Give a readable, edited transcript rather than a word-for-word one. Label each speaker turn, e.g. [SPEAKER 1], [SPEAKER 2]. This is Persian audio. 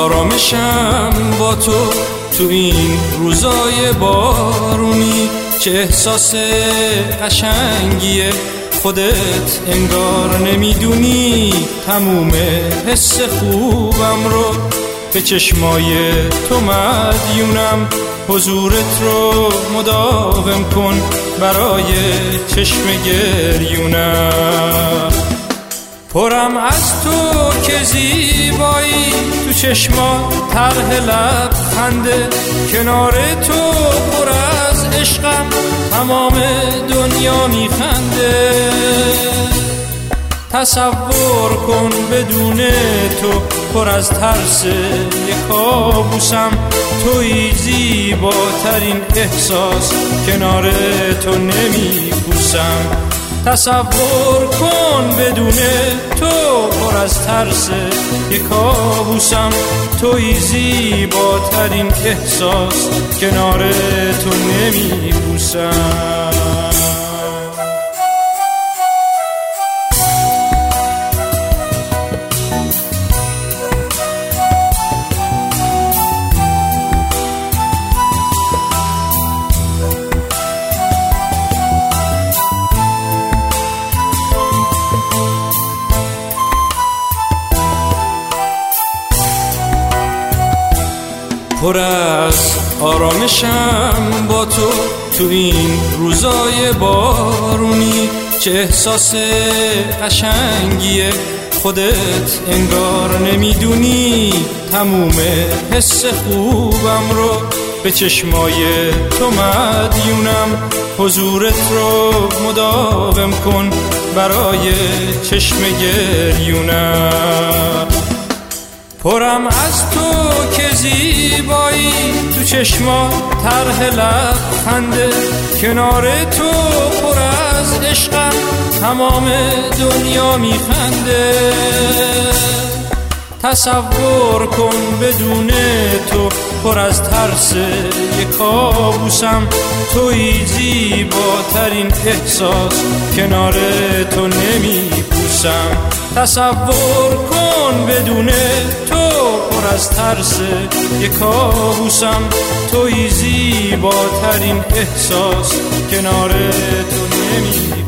[SPEAKER 1] آرامشم با تو این روزای بارونی، چه احساس قشنگیه خودت انگار نمیدونی. تموم حس خوبم رو به چشمای تو مدیونم، حضورت رو مداوم کن برای چشم گریونم. پرم از تو که زیبایی، تو چشما طرح لبخنده، کنار تو پر از عشقم تمام دنیا میخنده. تصور کن بدون تو پر از ترس یک کابوسم، توی زیباترین احساس کنار تو نمیپوسم. تصور کن بدون تو پر از ترس یک کابوسم، توی زیباترین احساس کنار تو نمیپوسم. پر از آرامشم با تو این روزای بارونی، چه احساس قشنگیه خودت انگار نمیدونی. تموم حس خوبم رو به چشمای تو مدیونم، حضورت رو مداوم کن برای چشم گریونم. پرم از تو که زیبایی، تو چشما طرح لبخنده، کنار تو پر از عشقم تمام دنیا میخنده. تصور کن بدون تو پر از ترس یک کابوسم، توی زیباترین احساس کنار تو نمیپوسم. تصور کن بدون تو پر از ترس یک کابوسم، توی زیباترین احساس کنار تو نمیپوسم.